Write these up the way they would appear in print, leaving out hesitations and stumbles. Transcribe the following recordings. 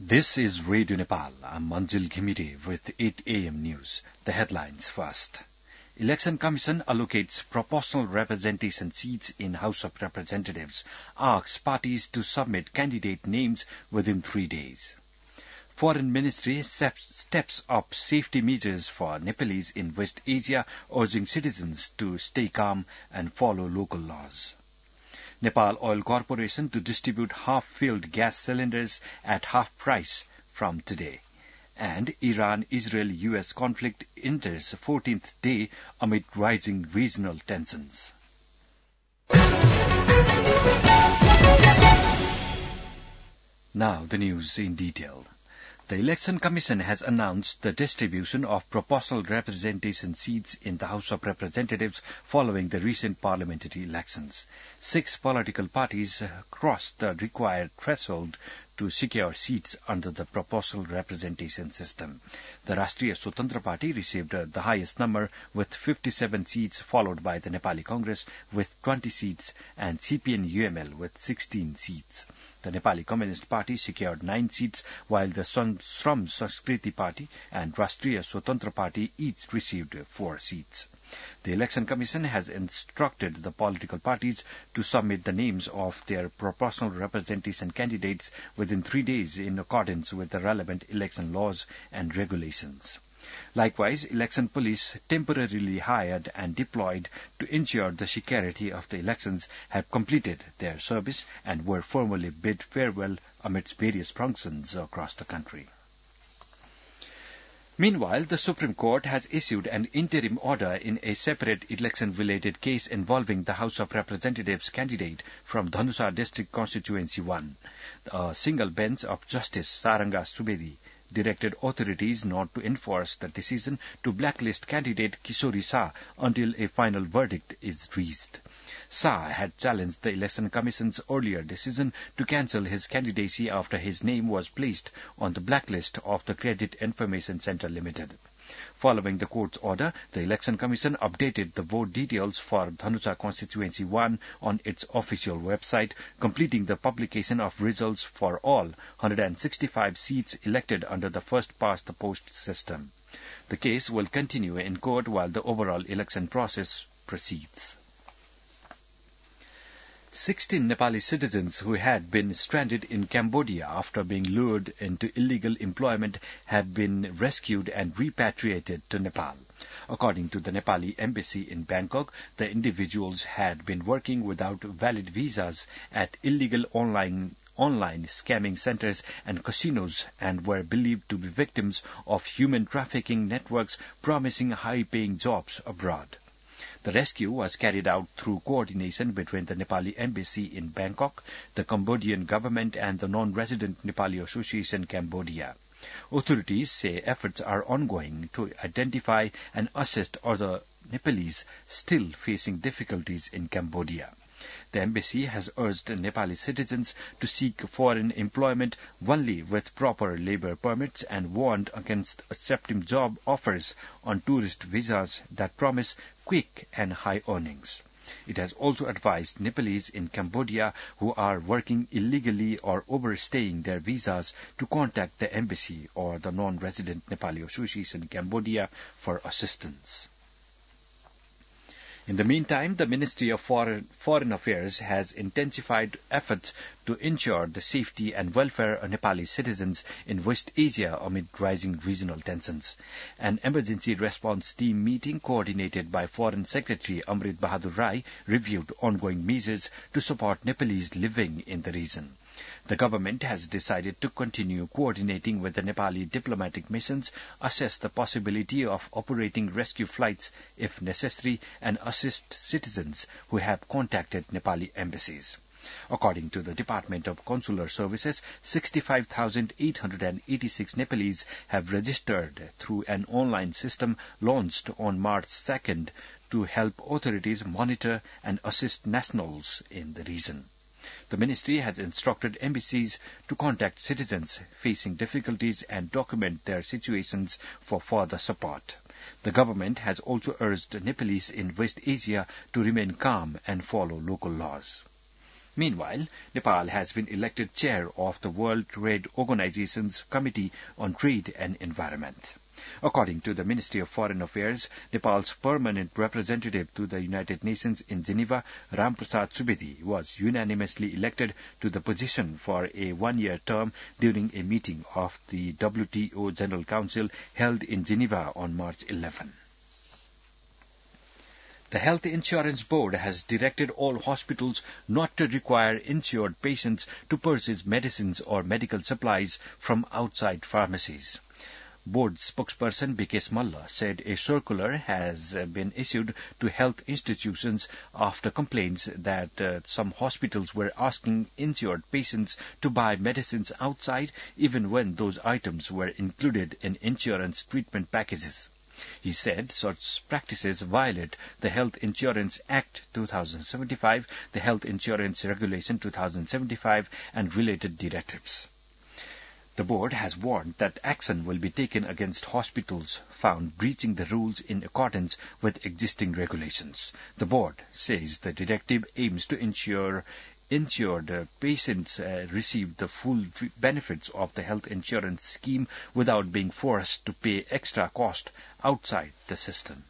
This is Radio Nepal. I'm Manjil Ghimire with 8 a.m. news. The headlines first. Election Commission allocates proportional representation seats in House of Representatives, asks parties to submit candidate names within 3 days. Foreign Ministry steps up safety measures for Nepalese in West Asia, urging citizens to stay calm and follow local laws. Nepal Oil Corporation to distribute half-filled gas cylinders at half price from today. And Iran-Israel-US conflict enters 14th day amid rising regional tensions. Now the news in detail. The Election Commission has announced the distribution of proportional representation seats in the House of Representatives following the recent parliamentary elections. 6 political parties crossed the required threshold to secure seats under the proportional representation system. The Rashtriya Swatantra Party received the highest number with 57 seats, followed by the Nepali Congress with 20 seats and CPN-UML with 16 seats. The Nepali Communist Party secured 9 seats, while the Shram Sanskriti Party and Rashtriya Swatantra Party each received 4 seats. The Election Commission has instructed the political parties to submit the names of their proportional representation candidates within 3 days in accordance with the relevant election laws and regulations. Likewise, election police temporarily hired and deployed to ensure the security of the elections have completed their service and were formally bid farewell amidst various functions across the country. Meanwhile, the Supreme Court has issued an interim order in a separate election-related case involving the House of Representatives candidate from Dhanusar District Constituency 1. A single bench of Justice Saranga Subedi directed authorities not to enforce the decision to blacklist candidate Kishori Shah until a final verdict is reached. Shah had challenged the Election Commission's earlier decision to cancel his candidacy after his name was placed on the blacklist of the Credit Information Centre Limited. Following the court's order, the Election Commission updated the vote details for Dhanusar Constituency 1 on its official website, completing the publication of results for all 165 seats elected under the first-past-the-post system. The case will continue in court while the overall election process proceeds. 16 Nepali citizens who had been stranded in Cambodia after being lured into illegal employment have been rescued and repatriated to Nepal. According to the Nepali embassy in Bangkok, the individuals had been working without valid visas at illegal online scamming centers and casinos and were believed to be victims of human trafficking networks promising high-paying jobs abroad. The rescue was carried out through coordination between the Nepali Embassy in Bangkok, the Cambodian government and the Non-Resident Nepali Association Cambodia. Authorities say efforts are ongoing to identify and assist other Nepalese still facing difficulties in Cambodia. The embassy has urged Nepali citizens to seek foreign employment only with proper labour permits and warned against accepting job offers on tourist visas that promise quick and high earnings. It has also advised Nepalese in Cambodia who are working illegally or overstaying their visas to contact the embassy or the Non-Resident Nepali Association Cambodia for assistance. In the meantime, the Ministry of Foreign Affairs has intensified efforts to ensure the safety and welfare of Nepali citizens in West Asia amid rising regional tensions. An emergency response team meeting coordinated by Foreign Secretary Amrit Bahadur Rai reviewed ongoing measures to support Nepalese living in the region. The government has decided to continue coordinating with the Nepali diplomatic missions, assess the possibility of operating rescue flights if necessary, and assist citizens who have contacted Nepali embassies. According to the Department of Consular Services, 65,886 Nepalese have registered through an online system launched on March 2nd to help authorities monitor and assist nationals in the region. The ministry has instructed embassies to contact citizens facing difficulties and document their situations for further support. The government has also urged Nepalese in West Asia to remain calm and follow local laws. Meanwhile, Nepal has been elected chair of the World Trade Organization's Committee on Trade and Environment. According to the Ministry of Foreign Affairs, Nepal's permanent representative to the United Nations in Geneva, Ramprasad Subedi, was unanimously elected to the position for a one-year term during a meeting of the WTO General Council held in Geneva on March 11. The Health Insurance Board has directed all hospitals not to require insured patients to purchase medicines or medical supplies from outside pharmacies. Board spokesperson Bikesh Malla said a circular has been issued to health institutions after complaints that some hospitals were asking insured patients to buy medicines outside even when those items were included in insurance treatment packages. He said such practices violate the Health Insurance Act 2075, the Health Insurance Regulation 2075, and related directives. The board has warned that action will be taken against hospitals found breaching the rules in accordance with existing regulations. The board says the directive aims to ensure insured patients receive the full benefits of the health insurance scheme without being forced to pay extra cost outside the system.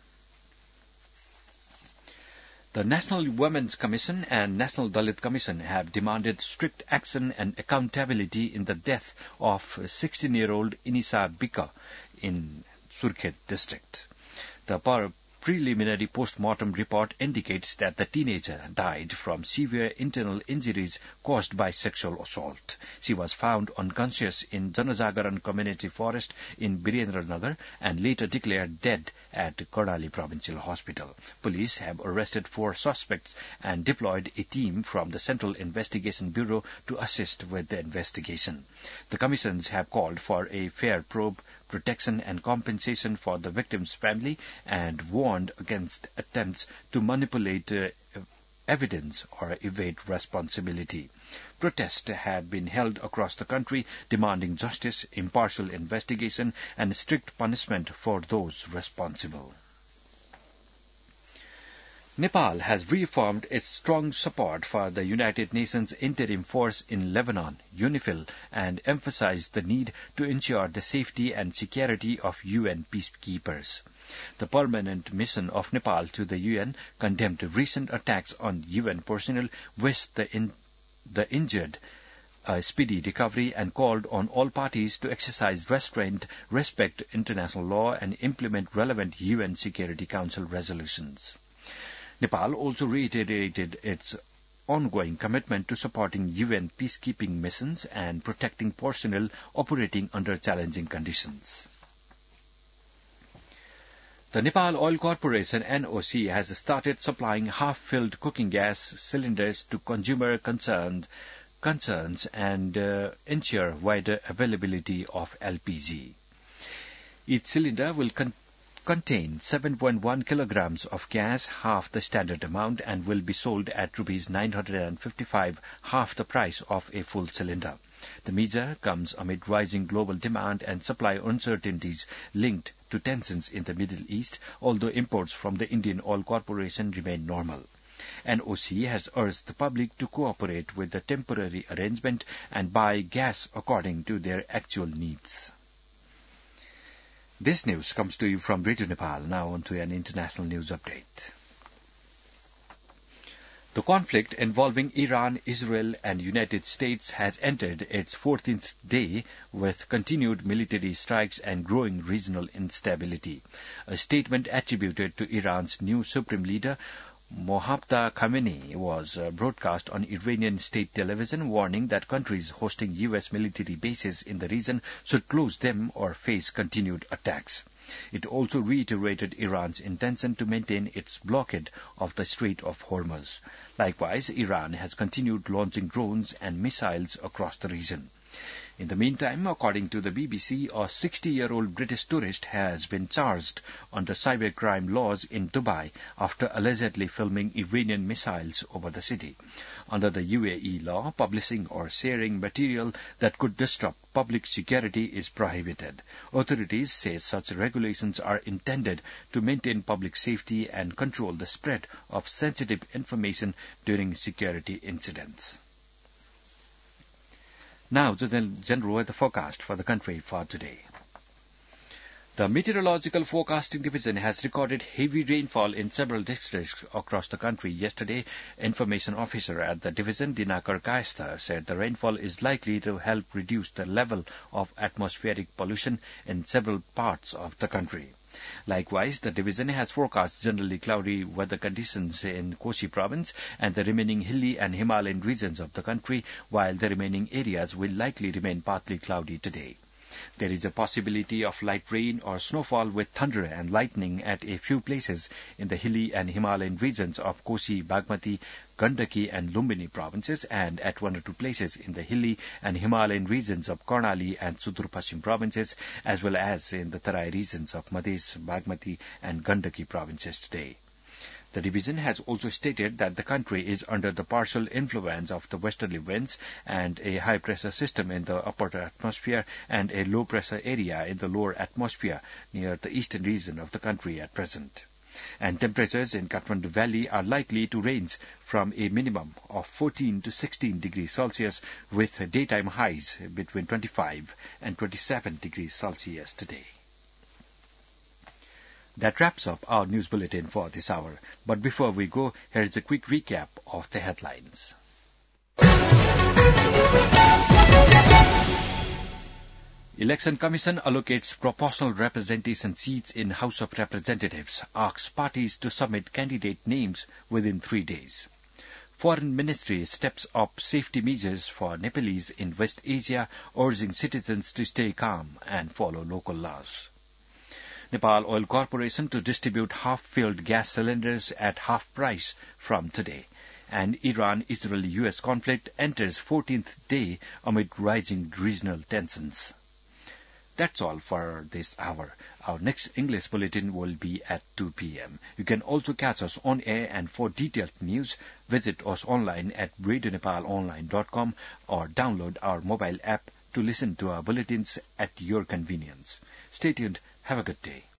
The National Women's Commission and National Dalit Commission have demanded strict action and accountability in the death of 16-year-old Inisa Bika in Surkhet district. The preliminary post-mortem report indicates that the teenager died from severe internal injuries caused by sexual assault. She was found unconscious in Janajagaran Community Forest in Birendranagar and later declared dead at Karnali Provincial Hospital. Police have arrested 4 suspects and deployed a team from the Central Investigation Bureau to assist with the investigation. The commissions have called for a fair probe, protection and compensation for the victim's family and warned against attempts to manipulate evidence or evade responsibility. Protests have been held across the country demanding justice, impartial investigation and strict punishment for those responsible. Nepal has reaffirmed its strong support for the United Nations Interim Force in Lebanon, UNIFIL, and emphasized the need to ensure the safety and security of UN peacekeepers. The permanent mission of Nepal to the UN condemned recent attacks on UN personnel, wished the injured a speedy recovery, and called on all parties to exercise restraint, respect international law, and implement relevant UN Security Council resolutions. Nepal also reiterated its ongoing commitment to supporting UN peacekeeping missions and protecting personnel operating under challenging conditions. The Nepal Oil Corporation NOC has started supplying half-filled cooking gas cylinders to consumer concerns and ensure wider availability of LPG. Each cylinder will contain 7.1 kilograms of gas, half the standard amount, and will be sold at Rs 955, half the price of a full cylinder. The measure comes amid rising global demand and supply uncertainties linked to tensions in the Middle East, although imports from the Indian Oil Corporation remain normal. NOC has urged the public to cooperate with the temporary arrangement and buy gas according to their actual needs. This news comes to you from Radio Nepal. Now on to an international news update. The conflict involving Iran, Israel and United States has entered its 14th day with continued military strikes and growing regional instability. A statement attributed to Iran's new supreme leader, Mohammad Khamenei, was broadcast on Iranian state television, warning that countries hosting U.S. military bases in the region should close them or face continued attacks. It also reiterated Iran's intention to maintain its blockade of the Strait of Hormuz. Likewise, Iran has continued launching drones and missiles across the region. In the meantime, according to the BBC, a 60-year-old British tourist has been charged under cybercrime laws in Dubai after allegedly filming Iranian missiles over the city. Under the UAE law, publishing or sharing material that could disrupt public security is prohibited. Authorities say such regulations are intended to maintain public safety and control the spread of sensitive information during security incidents. Now to the general weather forecast for the country for today. The Meteorological Forecasting Division has recorded heavy rainfall in several districts across the country yesterday. Information officer at the division, Dinakar Kayastha, said the rainfall is likely to help reduce the level of atmospheric pollution in several parts of the country. Likewise, the division has forecast generally cloudy weather conditions in Kosi province and the remaining hilly and Himalayan regions of the country, while the remaining areas will likely remain partly cloudy today. There is a possibility of light rain or snowfall with thunder and lightning at a few places in the hilly and Himalayan regions of Kosi, Bagmati, Gandaki and Lumbini provinces, and at one or two places in the hilly and Himalayan regions of Karnali and Sudur Paschim provinces, as well as in the Tarai regions of Madhya, Bagmati and Gandaki provinces today. The division has also stated that the country is under the partial influence of the westerly winds and a high-pressure system in the upper atmosphere and a low-pressure area in the lower atmosphere near the eastern region of the country at present. And temperatures in Kathmandu Valley are likely to range from a minimum of 14 to 16 degrees Celsius with daytime highs between 25 and 27 degrees Celsius today. That wraps up our news bulletin for this hour. But before we go, here is a quick recap of the headlines. Election Commission allocates proportional representation seats in House of Representatives, asks parties to submit candidate names within 3 days. Foreign Ministry steps up safety measures for Nepalese in West Asia, urging citizens to stay calm and follow local laws. Nepal Oil Corporation to distribute half-filled gas cylinders at half price from today. And Iran-Israel-US conflict enters 14th day amid rising regional tensions. That's all for this hour. Our next English bulletin will be at 2 p.m. You can also catch us on air, and for detailed news, visit us online at radionepalonline.com or download our mobile app to listen to our bulletins at your convenience. Stay tuned. Have a good day.